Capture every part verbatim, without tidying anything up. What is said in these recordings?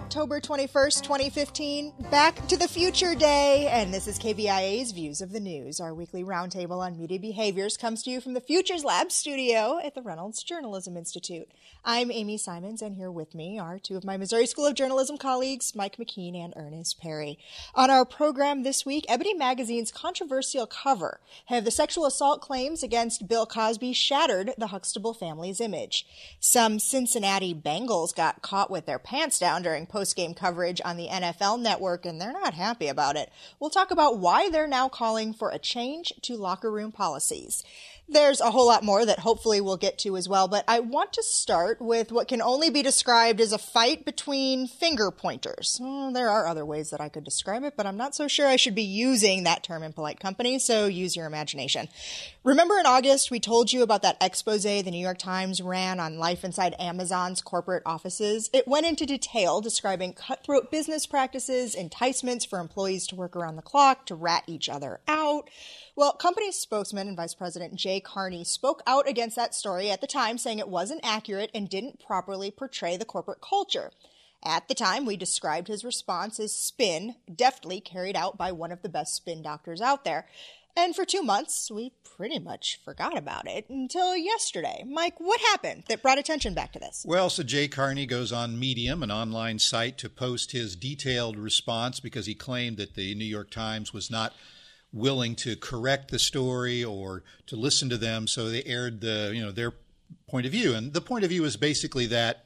October twenty-first, twenty fifteen, Back to the Future Day, and this is K B I A's Views of the News. Our weekly roundtable on media behaviors comes to you from the Futures Lab studio at the Reynolds Journalism Institute. I'm Amy Simons, and here with me are two of my Missouri School of Journalism colleagues, Mike McKean and Ernest Perry. On our program this week, Ebony Magazine's controversial cover: have the sexual assault claims against Bill Cosby shattered the Huxtable family's image? Some Cincinnati Bengals got caught with their pants down during post-game coverage on the N F L Network, and they're not happy about it. We'll talk about why they're now calling for a change to locker room policies. There's a whole lot more that hopefully we'll get to as well, but I want to start with what can only be described as a fight between finger pointers. Well, there are other ways that I could describe it, but I'm not so sure I should be using that term in polite company, so use your imagination. Remember in August we told you about that expose the New York Times ran on life inside Amazon's corporate offices? It went into detail describing cutthroat business practices, enticements for employees to work around the clock, to rat each other out. Well, company spokesman and Vice President Jay Carney spoke out against that story at the time, saying it wasn't accurate and didn't properly portray the corporate culture. At the time, we described his response as spin, deftly carried out by one of the best spin doctors out there. And for two months, we pretty much forgot about it until yesterday. Mike, what happened that brought attention back to this? Well, so Jay Carney goes on Medium, an online site, to post his detailed response because he claimed that the New York Times was not willing to correct the story or to listen to them, so they aired the you know their point of view. And the point of view is basically that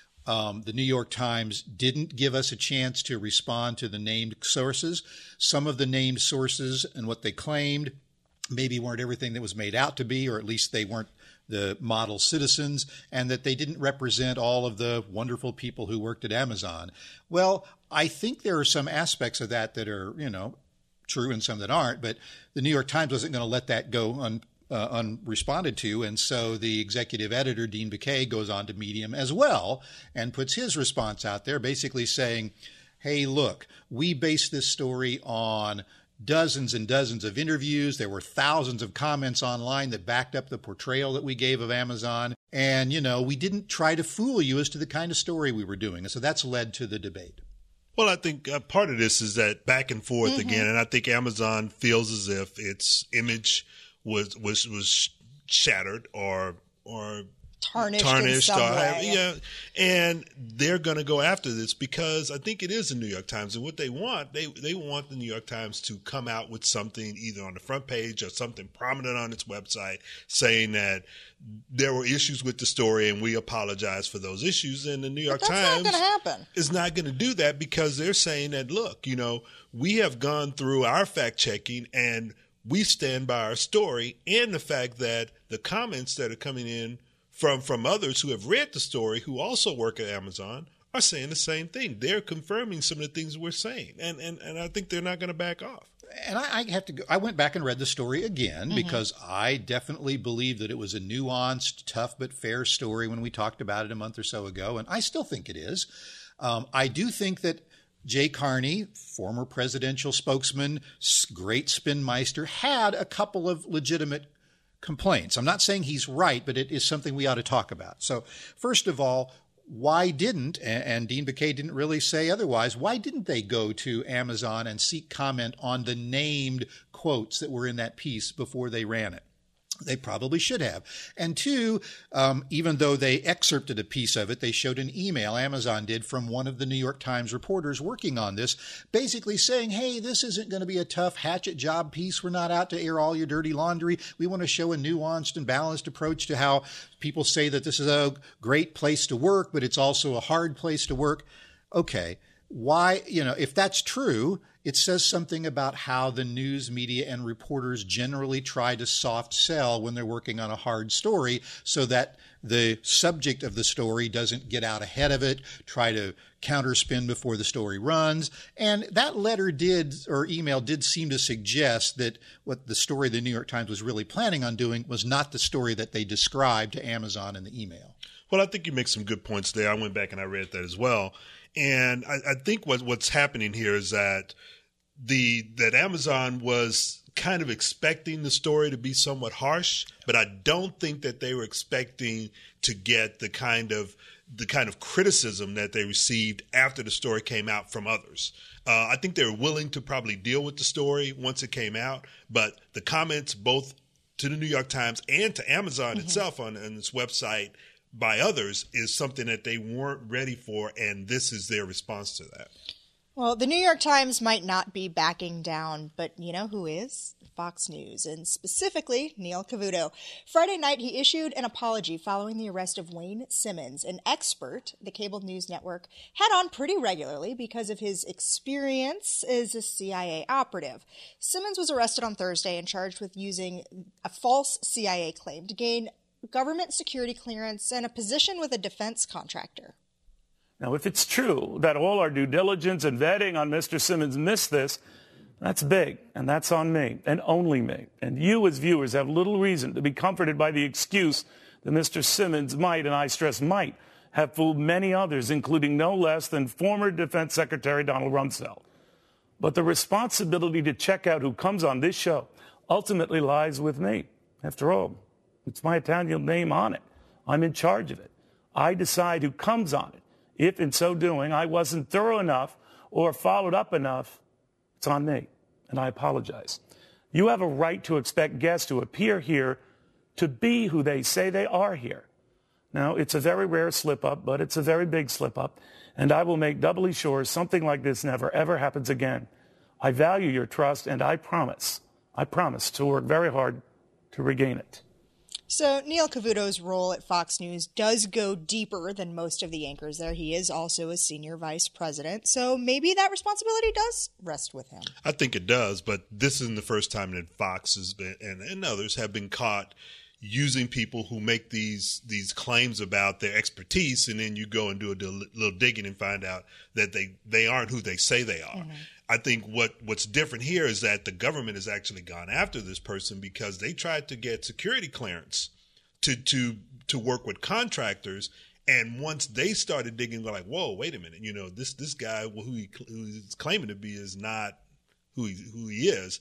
um, the New York Times didn't give us a chance to respond to the named sources. Some of the named sources and what they claimed maybe weren't everything that was made out to be, or at least they weren't the model citizens, and that they didn't represent all of the wonderful people who worked at Amazon. Well, I think there are some aspects of that that are, you know, true and some that aren't, but the New York Times wasn't going to let that go un, uh, unresponded to, and so the executive editor, Dean Baquet, goes on to Medium as well and puts his response out there, basically saying, hey, look, we based this story on dozens and dozens of interviews. There were thousands of comments online that backed up the portrayal that we gave of Amazon, and, you know, we didn't try to fool you as to the kind of story we were doing, and so that's led to the debate. Well, I think uh, part of this is that back and forth mm-hmm. again, and I think Amazon feels as if its image was was was shattered or or tarnished, tarnished in some or way. yeah, and they're going to go after this because I think it is the New York Times, and what they want, they they want the New York Times to come out with something either on the front page or something prominent on its website saying that there were issues with the story and we apologize for those issues. And the New York but that's Times not gonna happen. is not going to do that because they're saying that, look, you know, we have gone through our fact checking and we stand by our story, and the fact that the comments that are coming in from from others who have read the story, who also work at Amazon, are saying the same thing. They're confirming some of the things we're saying. And and, and I think they're not going to back off. And I, I have to go, I went back and read the story again mm-hmm. because I definitely believe that it was a nuanced, tough but fair story when we talked about it a month or so ago. And I still think it is. Um, I do think that Jay Carney, former presidential spokesman, great spinmeister, had a couple of legitimate complaints. I'm not saying he's right, but it is something we ought to talk about. So first of all, why didn't, and Dean Baquet didn't really say otherwise, why didn't they go to Amazon and seek comment on the named quotes that were in that piece before they ran it? They probably should have. And two, um, even though they excerpted a piece of it, they showed an email, Amazon did, from one of the New York Times reporters working on this, basically saying, hey, this isn't going to be a tough hatchet job piece. We're not out to air all your dirty laundry. We want to show a nuanced and balanced approach to how people say that this is a great place to work, but it's also a hard place to work. Okay. Why, you know, if that's true, it says something about how the news media and reporters generally try to soft sell when they're working on a hard story so that the subject of the story doesn't get out ahead of it, try to counterspin before the story runs. And that letter did, or email did seem to suggest that what the story the New York Times was really planning on doing was not the story that they described to Amazon in the email. Well, I think you make some good points there. I went back and I read that as well. And I, I think what, what's happening here is that the that Amazon was kind of expecting the story to be somewhat harsh, but I don't think that they were expecting to get the kind of the kind of criticism that they received after the story came out from others. Uh, I think they were willing to probably deal with the story once it came out, but the comments both to the New York Times and to Amazon mm-hmm. itself on, on its website by others is something that they weren't ready for, and this is their response to that. Well, the New York Times might not be backing down, but you know who is? Fox News, and specifically Neil Cavuto. Friday night, he issued an apology following the arrest of Wayne Simmons, an expert the cable news network had on pretty regularly because of his experience as a C I A operative. Simmons was arrested on Thursday and charged with using a false C I A claim to gain government security clearance and a position with a defense contractor. Now, if it's true that all our due diligence and vetting on Mister Simmons missed this, that's big, and that's on me, and only me. And you as viewers have little reason to be comforted by the excuse that Mister Simmons might, and I stress might, have fooled many others, including no less than former Defense Secretary Donald Rumsfeld. But the responsibility to check out who comes on this show ultimately lies with me. After all, it's my Italian name on it. I'm in charge of it. I decide who comes on it. If in so doing I wasn't thorough enough or followed up enough, it's on me, and I apologize. You have a right to expect guests who appear here to be who they say they are here. Now, it's a very rare slip-up, but it's a very big slip-up, and I will make doubly sure something like this never, ever happens again. I value your trust, and I promise, I promise to work very hard to regain it. So Neil Cavuto's role at Fox News does go deeper than most of the anchors there. He is also a senior vice president, so maybe that responsibility does rest with him. I think it does, but this isn't the first time that Fox has been, and, and others have been caught using people who make these these claims about their expertise, and then you go and do a little digging and find out that they, they aren't who they say they are. Mm-hmm. I think what, what's different here is that the government has actually gone after this person because they tried to get security clearance to to to work with contractors. And once they started digging, they're like, whoa, wait a minute. You know, this this guy who, he, who he's claiming to be is not who he, who he is.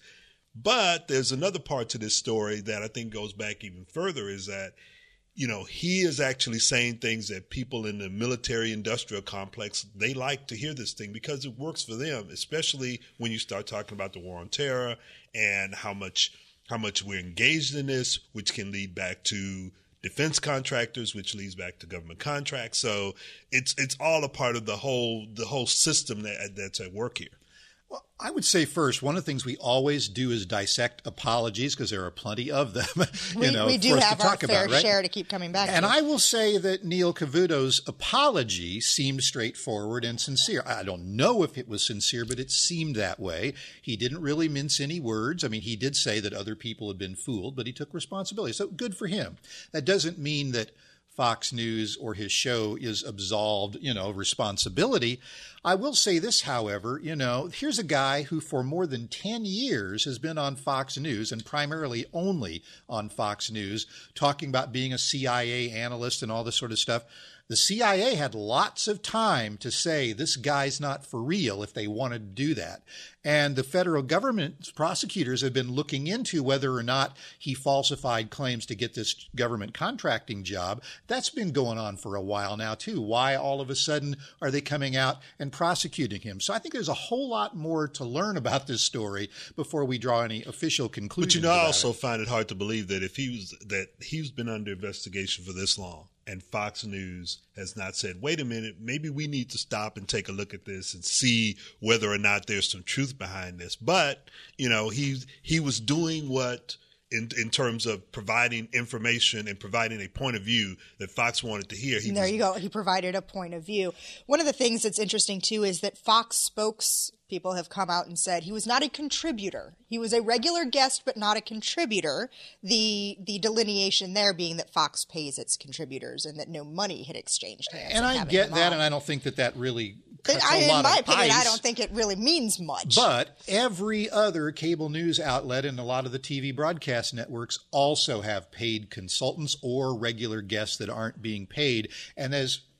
But there's another part to this story that I think goes back even further is that, you know, he is actually saying things that people in the military industrial complex, they like to hear this thing because it works for them, especially when you start talking about the war on terror and how much how much we're engaged in this, which can lead back to defense contractors, which leads back to government contracts. So it's it's all a part of the whole the whole system that that's at work here. Well, I would say first, one of the things we always do is dissect apologies because there are plenty of them. you we, know, we do for us have to talk our fair about, right? share to keep coming back and to. I will say that Neil Cavuto's apology seemed straightforward and sincere. I don't know if it was sincere, but it seemed that way. He didn't really mince any words. I mean, he did say that other people had been fooled, but he took responsibility. So good for him. That doesn't mean that Fox News or his show is absolved, you know, responsibility. I will say this, however, you know, here's a guy who for more than ten years has been on Fox News and primarily only on Fox News talking about being a C I A analyst and all this sort of stuff. The C I A had lots of time to say this guy's not for real if they wanted to do that. And the federal government prosecutors have been looking into whether or not he falsified claims to get this government contracting job. That's been going on for a while now, too. Why all of a sudden are they coming out and prosecuting him? So I think there's a whole lot more to learn about this story before we draw any official conclusions. But you know, I also it. find it hard to believe that if he was that he's been under investigation for this long, and Fox News has not said, wait a minute, maybe we need to stop and take a look at this and see whether or not there's some truth behind this. But, you know, he he was doing what, in in terms of providing information and providing a point of view that Fox wanted to hear. He there was, you go. He provided a point of view. One of the things that's interesting, too, is that Fox spokespeople have come out and said he was not a contributor. He was a regular guest, but not a contributor. The the delineation there being that Fox pays its contributors and that no money had exchanged hands. And I get that, and I don't think that that really cuts I, a lot in my of opinion, ice. I don't think it really means much. But every other cable news outlet and a lot of the T V broadcast networks also have paid consultants or regular guests that aren't being paid. And as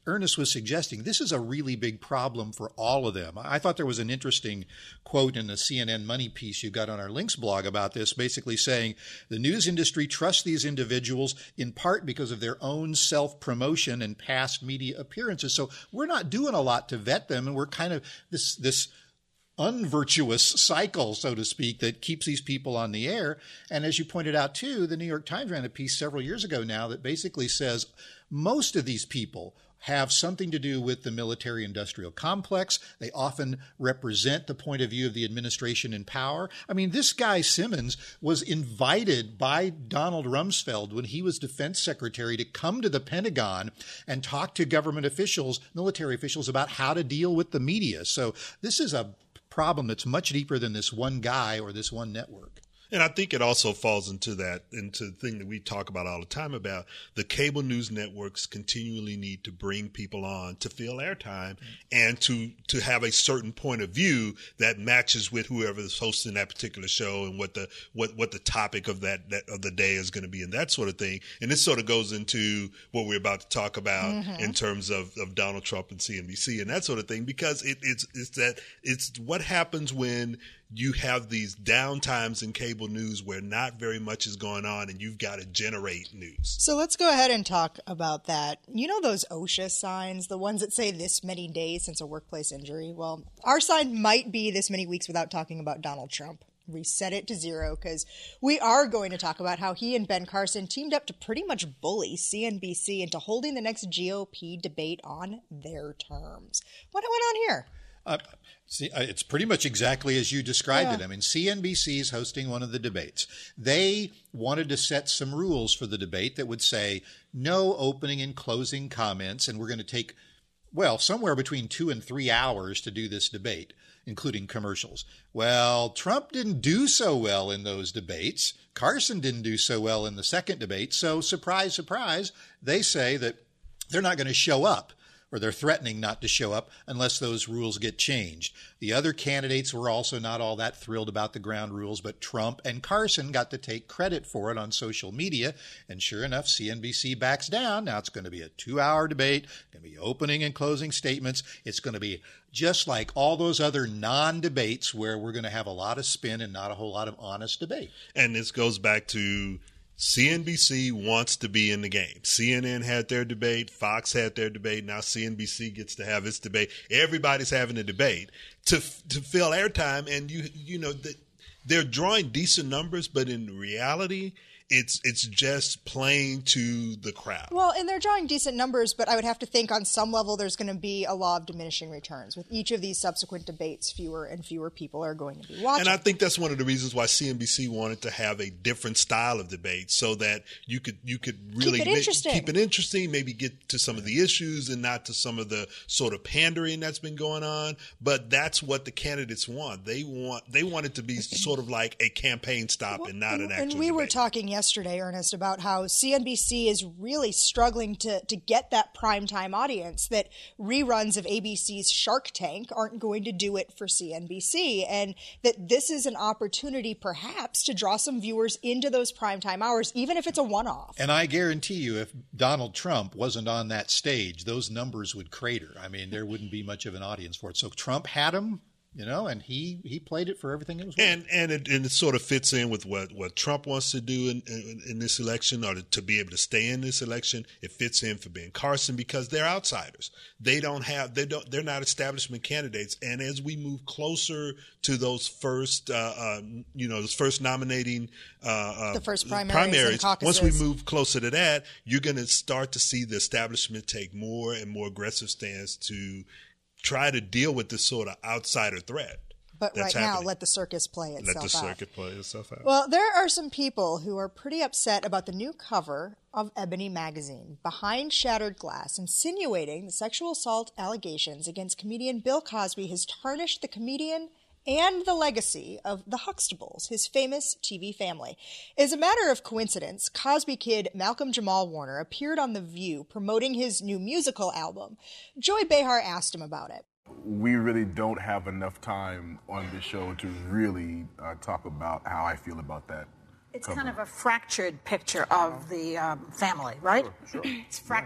Ernest was suggesting, this is a really big problem for all of them. I thought there was an interesting quote in the C N N Money piece you got on our Links blog about this, basically saying the news industry trusts these individuals in part because of their own self-promotion and past media appearances. So we're not doing a lot to vet them, and we're kind of this this unvirtuous cycle, so to speak, that keeps these people on the air. And as you pointed out, too, the New York Times ran a piece several years ago now that basically says most of these people have something to do with the military-industrial complex. They often represent the point of view of the administration in power. I mean, this guy Simmons was invited by Donald Rumsfeld when he was defense secretary to come to the Pentagon and talk to government officials, military officials, about how to deal with the media. So this is a problem that's much deeper than this one guy or this one network. And I think it also falls into that, into the thing that we talk about all the time about the cable news networks continually need to bring people on to fill airtime and to, to have a certain point of view that matches with whoever is hosting that particular show and what the, what, what the topic of that, that of the day is going to be and that sort of thing. And this sort of goes into what we're about to talk about mm-hmm. in terms of, of Donald Trump and C N B C and that sort of thing, because it, it's, it's that, it's what happens when you have these downtimes in cable news where not very much is going on and you've got to generate news. So let's go ahead and talk about that. You know those OSHA signs, the ones that say this many days since a workplace injury? Well, our sign might be this many weeks without talking about Donald Trump. Reset it to zero, because we are going to talk about how he and Ben Carson teamed up to pretty much bully C N B C into holding the next G O P debate on their terms. What went on here? Uh, see, uh, it's pretty much exactly as you described yeah. it. I mean, C N B C is hosting one of the debates. They wanted to set some rules for the debate that would say no opening and closing comments, and we're going to take, well, somewhere between two and three hours to do this debate, including commercials. Well, Trump didn't do so well in those debates. Carson didn't do so well in the second debate. So, surprise, surprise, they say that they're not going to show up, or they're threatening not to show up unless those rules get changed. The other candidates were also not all that thrilled about the ground rules, but Trump and Carson got to take credit for it on social media. And sure enough, C N B C backs down. Now it's going to be a two-hour debate, going to be opening and closing statements. It's going to be just like all those other non-debates where we're going to have a lot of spin and not a whole lot of honest debate. And this goes back to C N B C wants to be in the game. C N N had their debate. Fox had their debate. Now C N B C gets to have its debate. Everybody's having a debate to to fill airtime. And, you you know, the, they're drawing decent numbers, but in reality, it's it's just playing to the crowd. Well, and they're drawing decent numbers, but I would have to think on some level there's going to be a law of diminishing returns. With each of these subsequent debates, fewer and fewer people are going to be watching. And I think that's one of the reasons why C N B C wanted to have a different style of debate, so that you could you could really keep it interesting, keep it interesting, maybe get to some of the issues and not to some of the sort of pandering that's been going on. But that's what the candidates want. They want they want it to be sort of like a campaign stop well, and not and, an actual And we debate. were talking yesterday, Ernest, about how C N B C is really struggling to, to get that primetime audience, that reruns of A B C's Shark Tank aren't going to do it for C N B C, and that this is an opportunity perhaps to draw some viewers into those primetime hours, even if it's a one-off. And I guarantee you, if Donald Trump wasn't on that stage, those numbers would crater. I mean, there wouldn't be much of an audience for it. So Trump had him. You know, and he, he played it for everything it was worth. And and it, and it sort of fits in with what, what Trump wants to do in, in, in this election, or to, to be able to stay in this election. It fits in for Ben Carson because they're outsiders. They don't have they don't they're not establishment candidates. And as we move closer to those first uh, uh, you know those first nominating uh, uh, the first primaries, primaries and caucuses. Once we move closer to that, you're going to start to see the establishment take more and more aggressive stance to try to deal with this sort of outsider threat. But That's right happening. now, let the circus play itself out. Let the circuit play itself out. Well, there are some people who are pretty upset about the new cover of Ebony magazine, Behind Shattered Glass, insinuating the sexual assault allegations against comedian Bill Cosby has tarnished the comedian and the legacy of the Huxtables, his famous T V family. As a matter of coincidence, Cosby kid Malcolm Jamal Warner appeared on The View promoting his new musical album. Joy Behar asked him about it. We really don't have enough time on this show to really uh, talk about how I feel about that. It's cover. kind of a fractured picture of the um, family, right? Sure, sure. It's fractured.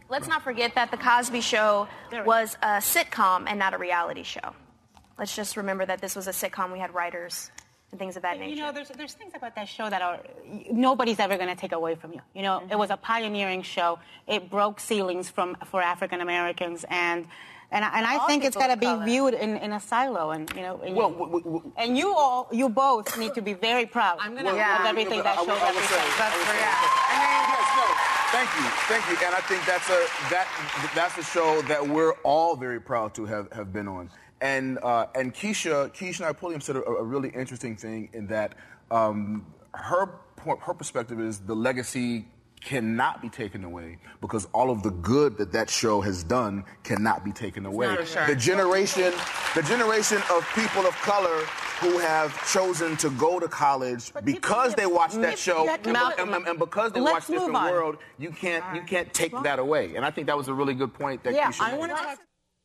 Let's not forget that The Cosby Show was a sitcom and not a reality show. Let's just remember that this was a sitcom. We had writers and things of that nature. You know, there's there's things about that show that are nobody's ever going to take away from you. You know, mm-hmm. It was a pioneering show. It broke ceilings from for African Americans, and and and I all think it's got to be viewed in, in a silo. And you know, and, well, you, w- w- and you all, you both need to be very proud I'm gonna, of yeah, everything that show represents. That's for yeah. Yes, no. Thank you, thank you, and I think that's a that that's a show that we're all very proud to have, have been on. And uh, and Keisha Keisha Pulliam said a, a really interesting thing in that um, her point, her perspective is the legacy cannot be taken away because all of the good that that show has done cannot be taken away. Sure. The generation the generation of people of color who have chosen to go to college but because they watched that show and, and, and because they watched Different World, you can't you can't take that away. And I think that was a really good point that yeah, Keisha I made. want to talk.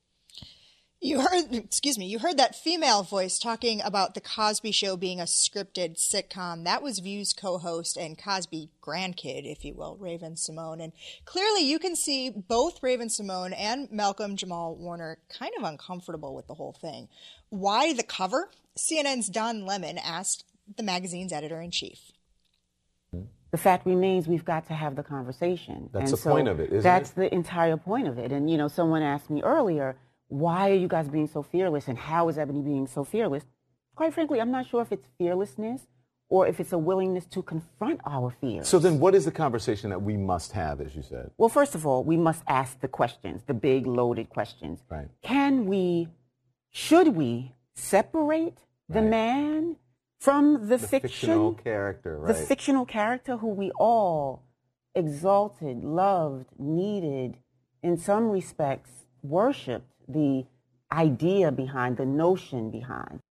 You heard, excuse me, you heard that female voice talking about The Cosby Show being a scripted sitcom. That was View's co-host and Cosby grandkid, if you will, Raven-Symoné. And clearly you can see both Raven-Symoné and Malcolm Jamal Warner kind of uncomfortable with the whole thing. Why the cover? C N N's Don Lemon asked the magazine's editor-in-chief. The fact remains we've got to have the conversation. That's and the so point of it, isn't that's it? That's the entire point of it. And, you know, someone asked me earlier, why are you guys being so fearless, and how is Ebony being so fearless? Quite frankly, I'm not sure if it's fearlessness or if it's a willingness to confront our fears. So then what is the conversation that we must have, as you said? Well, first of all, we must ask the questions, the big, loaded questions. Right. Can we, should we separate the right. man from the, the fiction, fictional character, right? The fictional character who we all exalted, loved, needed, in some respects, worshipped, the idea behind, the notion behind.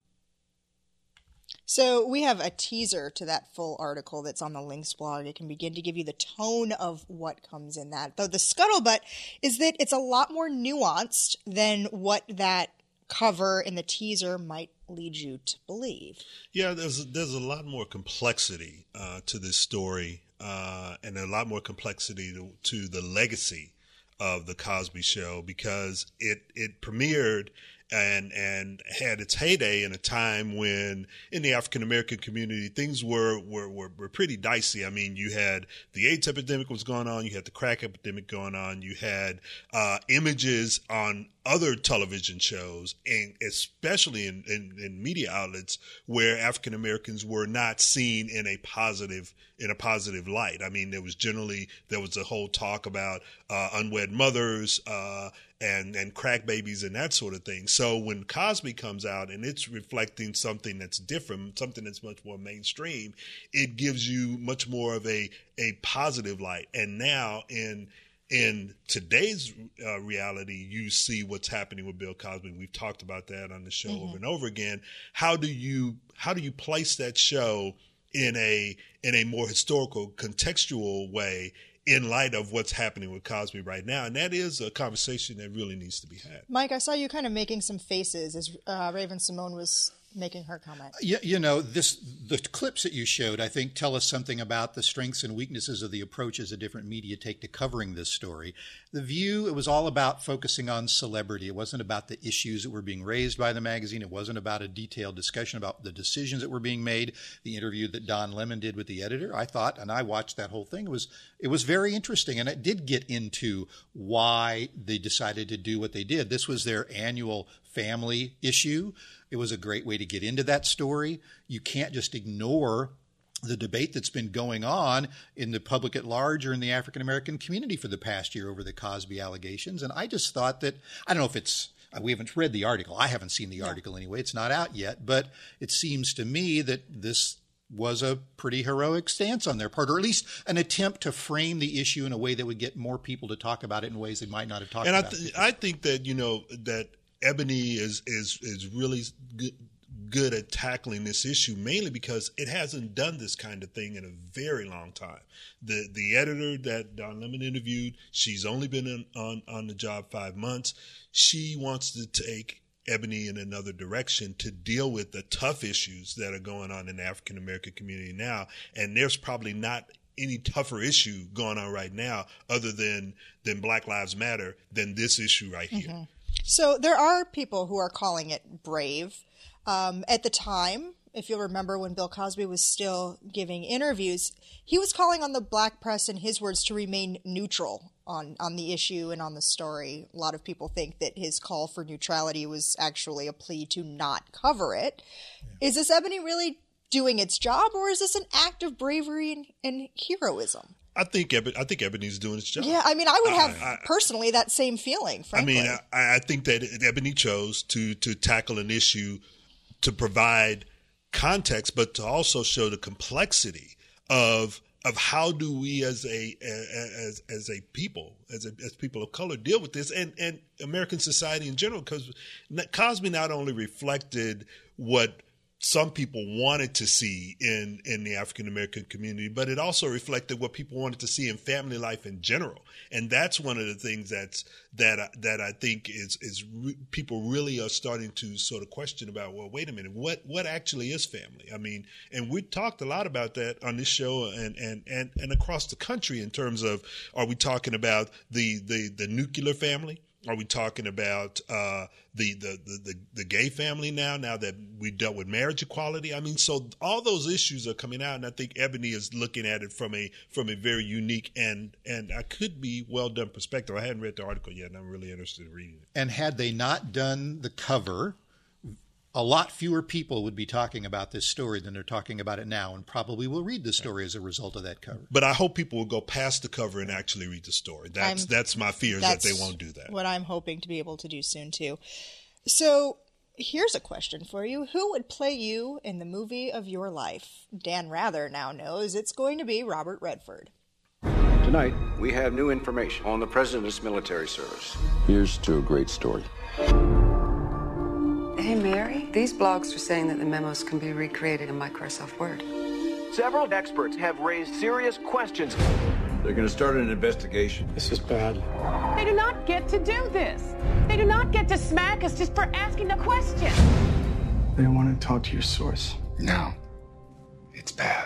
So we have a teaser to that full article that's on the Links blog. It can begin to give you the tone of what comes in that. Though the scuttlebutt is that it's a lot more nuanced than what that cover in the teaser might lead you to believe. Yeah, there's there's a lot more complexity uh, to this story, uh, and a lot more complexity to, to the legacy of The Cosby Show, because it it premiered and and had its heyday in a time when in the African American community things were, were were were pretty dicey. I mean, you had the AIDS epidemic was going on, you had the crack epidemic going on, you had uh, images on other television shows, and especially in, in, in media outlets where African Americans were not seen in a positive in a positive light. I mean, there was generally there was a whole talk about uh, unwed mothers uh, and and crack babies and that sort of thing. So when Cosby comes out and it's reflecting something that's different, something that's much more mainstream, it gives you much more of a a positive light. And now in In today's uh, reality, you see what's happening with Bill Cosby. We've talked about that on the show mm-hmm. over and over again. How do you how do you place that show in a in a more historical, contextual way in light of what's happening with Cosby right now? And that is a conversation that really needs to be had. Mike, I saw you kind of making some faces as uh, Raven-Symoné was making her comment. You, you know, this the clips that you showed, I think, tell us something about the strengths and weaknesses of the approaches that different media take to covering this story. The View, it was all about focusing on celebrity. It wasn't about the issues that were being raised by the magazine. It wasn't about a detailed discussion about the decisions that were being made. The interview that Don Lemon did with the editor, I thought, and I watched that whole thing, it was it was very interesting, and it did get into why they decided to do what they did. This was their annual family issue. It was a great way to get into that story. You can't just ignore the debate that's been going on in the public at large or in the African American community for the past year over the Cosby allegations. And I just thought that, I don't know if it's, we haven't read the article. I haven't seen the article anyway. It's not out yet. But it seems to me that this was a pretty heroic stance on their part, or at least an attempt to frame the issue in a way that would get more people to talk about it in ways they might not have talked and about I th- it. I think that, you know, that Ebony is is is really good, good at tackling this issue, mainly because it hasn't done this kind of thing in a very long time. The the editor that Don Lemon interviewed, she's only been in, on, on the job five months. She wants to take Ebony in another direction to deal with the tough issues that are going on in the African American community now. And there's probably not any tougher issue going on right now other than than Black Lives Matter than this issue right here. Mm-hmm. So there are people who are calling it brave. Um, at the time, if you'll remember when Bill Cosby was still giving interviews, he was calling on the black press, in his words, to remain neutral on, on the issue and on the story. A lot of people think that his call for neutrality was actually a plea to not cover it. Yeah. Is this Ebony really doing its job, or is this an act of bravery and, and heroism? I think Ebony, I think Ebony's doing its job. Yeah, I mean, I would have I, I, personally that same feeling, frankly. I mean, I, I think that Ebony chose to to tackle an issue to provide context, but to also show the complexity of of how do we as a as as a people, as a, as people of color, deal with this, and and American society in general. Because Cosby not only reflected what some people wanted to see in, in the African American community, but it also reflected what people wanted to see in family life in general. And that's one of the things that's that that I think is is re- people really are starting to sort of question about. Well, wait a minute, what what actually is family? I mean, and we talked a lot about that on this show and and and, and across the country in terms of, are we talking about the the, the nuclear family? Are we talking about uh, the, the, the, the gay family now, now that we dealt with marriage equality? I mean, so all those issues are coming out, and I think Ebony is looking at it from a from a very unique and, and I could be well done perspective. I hadn't read the article yet, and I'm really interested in reading it. And had they not done the cover, a lot fewer people would be talking about this story than they're talking about it now, and probably will read the story as a result of that cover. But I hope people will go past the cover and actually read the story. That's I'm, that's my fear, is that they won't do that. What I'm hoping to be able to do soon, too. So here's a question for you. Who would play you in the movie of your life? Dan Rather now knows it's going to be Robert Redford. Tonight, we have new information on the president's military service. Here's to a great story. Hey, Mary, these blogs are saying that the memos can be recreated in Microsoft Word. Several experts have raised serious questions. They're going to start an investigation. This is bad. They do not get to do this. They do not get to smack us just for asking a question. They want to talk to your source. No, it's bad.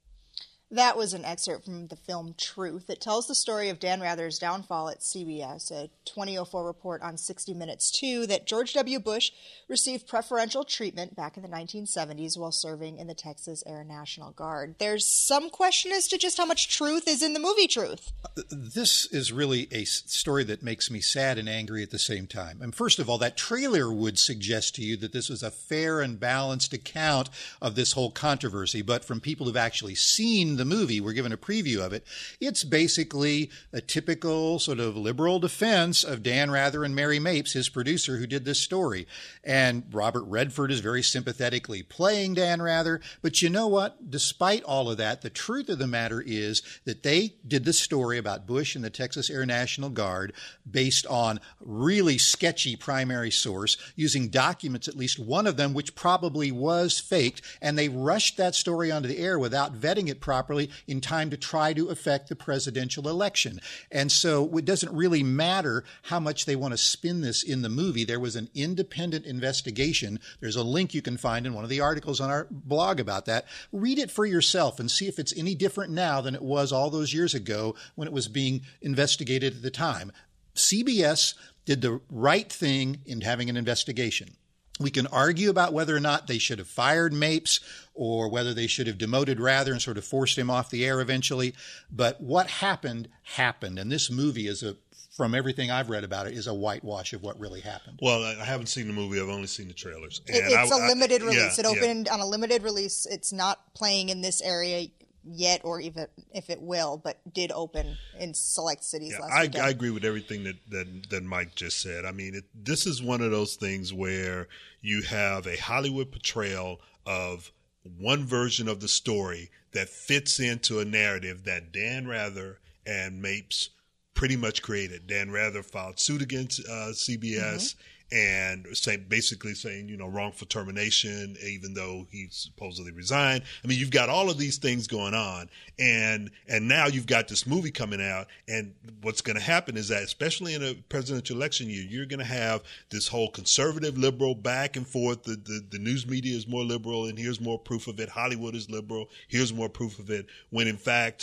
That was an excerpt from the film Truth. It tells the story of Dan Rather's downfall at C B S, a twenty oh four report on sixty minutes two that George W. Bush received preferential treatment back in the nineteen seventies while serving in the Texas Air National Guard. There's some question as to just how much truth is in the movie Truth. This is really a story that makes me sad and angry at the same time. And first of all, that trailer would suggest to you that this was a fair and balanced account of this whole controversy, but from people who've actually seen the movie, we're given a preview of it, it's basically a typical sort of liberal defense of Dan Rather and Mary Mapes, his producer, who did this story. And Robert Redford is very sympathetically playing Dan Rather. But you know what? Despite all of that, the truth of the matter is that they did this story about Bush and the Texas Air National Guard based on really sketchy primary source, using documents, at least one of them, which probably was faked. And they rushed that story onto the air without vetting it properly in time to try to affect the presidential election. And so it doesn't really matter how much they want to spin this in the movie. There was an independent investigation. There's a link you can find in one of the articles on our blog about that. Read it for yourself and see if it's any different now than it was all those years ago when it was being investigated at the time. C B S did the right thing in having an investigation. We can argue about whether or not they should have fired Mapes or whether they should have demoted Rather and sort of forced him off the air eventually. But what happened, happened. And this movie is a, from everything I've read about it, is a whitewash of what really happened. Well, I haven't seen the movie. I've only seen the trailers. And it's I, a limited I, release. Yeah, it opened yeah. on a limited release. It's not playing in this area yet, or even if it will, but did open in select cities yeah, last I, weekend. I agree with everything that, that, that Mike just said. I mean, it, this is one of those things where you have a Hollywood portrayal of one version of the story that fits into a narrative that Dan Rather and Mapes pretty much created. Dan Rather filed suit against uh, C B S mm-hmm. and say, basically saying, you know, wrongful termination, even though he supposedly resigned. I mean, you've got all of these things going on, and and now you've got this movie coming out, and what's going to happen is that, especially in a presidential election year, you're going to have this whole conservative, liberal, back and forth. The, the, the news media is more liberal, and here's more proof of it. Hollywood is liberal, here's more proof of it, when in fact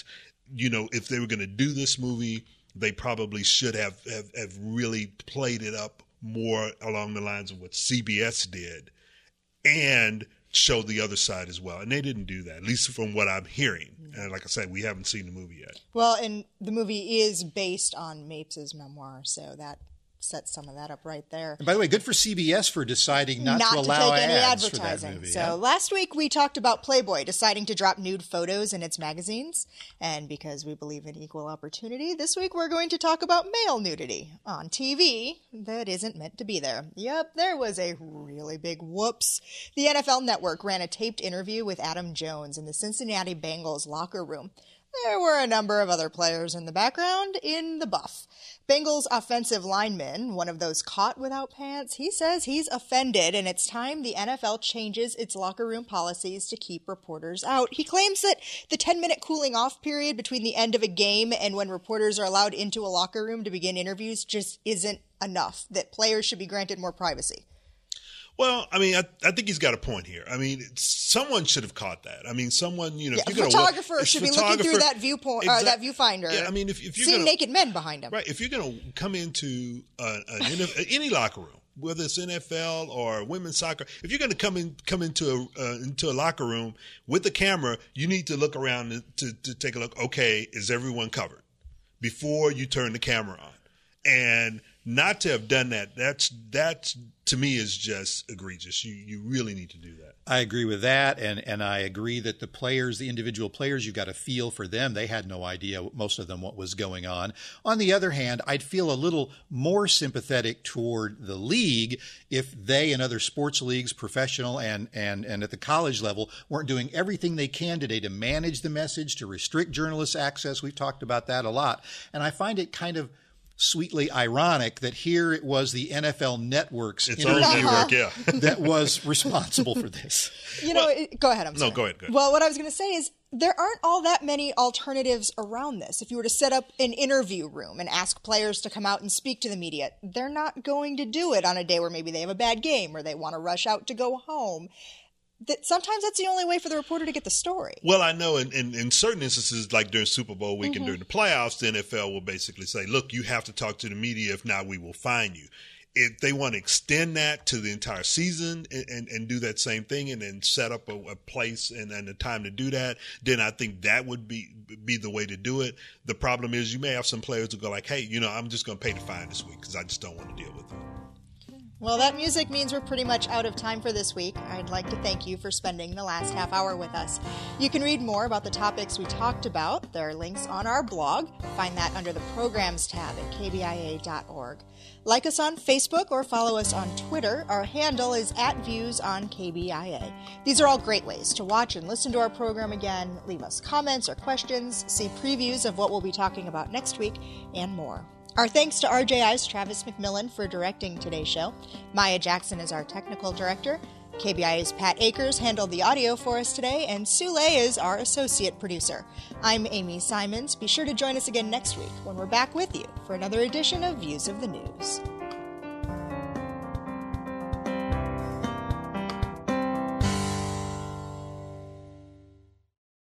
you know, if they were going to do this movie, they probably should have, have, have really played it up more along the lines of what C B S did and show the other side as well. And they didn't do that, at least from what I'm hearing. And like I said, we haven't seen the movie yet. Well, and the movie is based on Mapes' memoir, so that sets some of that up right there. And by the way, good for C B S for deciding not, not to allow to take any ads advertising. for that movie. So yeah. last week we talked about Playboy deciding to drop nude photos in its magazines. And because we believe in equal opportunity, this week we're going to talk about male nudity on T V that isn't meant to be there. Yep, there was a really big whoops. The N F L Network ran a taped interview with Adam Jones in the Cincinnati Bengals locker room. There were a number of other players in the background in the buff. Bengals offensive lineman, one of those caught without pants, he says he's offended and it's time the N F L changes its locker room policies to keep reporters out. He claims that the ten-minute cooling off period between the end of a game and when reporters are allowed into a locker room to begin interviews just isn't enough, that players should be granted more privacy. Well, I mean, I, I think he's got a point here. I mean, someone should have caught that. I mean, someone, you know, yeah, if you're a photographer gonna, should be photographer, looking through that viewpoint, exact, uh, that viewfinder. Yeah, I mean, if, if you're seeing gonna, naked men behind him, right? If you're going to come into uh, an, any locker room, whether it's N F L or women's soccer, if you're going to come in, come into a uh, into a locker room with a camera, you need to look around to, to, to take a look. Okay, is everyone covered before you turn the camera on? And not to have done that, that's that's to me is just egregious. You you really need to do that. I agree with that, and and I agree that the players, the individual players, you got to feel for them. They had no idea, most of them, what was going on. On the other hand, I'd feel a little more sympathetic toward the league if they and other sports leagues, professional and and and at the college level, weren't doing everything they can today to manage the message, to restrict journalists' access. We've talked about that a lot, and I find it kind of sweetly ironic that here it was the N F L Network's it's own network, yeah. that was responsible for this. You know, well, go ahead. I'm sorry. No, go ahead, go ahead. Well, what I was going to say is there aren't all that many alternatives around this. If you were to set up an interview room and ask players to come out and speak to the media, they're not going to do it on a day where maybe they have a bad game or they want to rush out to go home. That sometimes that's the only way for the reporter to get the story. Well, I know in, in, in certain instances, like during Super Bowl week mm-hmm. and during the playoffs, the N F L will basically say, look, you have to talk to the media. If not, we will fine you. If they want to extend that to the entire season and, and, and do that same thing and then set up a, a place and, and a time to do that, then I think that would be be the way to do it. The problem is you may have some players who go like, hey, you know, I'm just going to pay the fine this week because I just don't want to deal with it. Well, that music means we're pretty much out of time for this week. I'd like to thank you for spending the last half hour with us. You can read more about the topics we talked about. There are links on our blog. Find that under the Programs tab at k b i a dot org. Like us on Facebook or follow us on Twitter. Our handle is at Views on K B I A. These are all great ways to watch and listen to our program again, leave us comments or questions, see previews of what we'll be talking about next week, and more. Our thanks to R J I's Travis McMillan for directing today's show. Maya Jackson is our technical director. K B I A's Pat Akers handled the audio for us today, and Sue Lay is our associate producer. I'm Amy Simons. Be sure to join us again next week when we're back with you for another edition of Views of the News.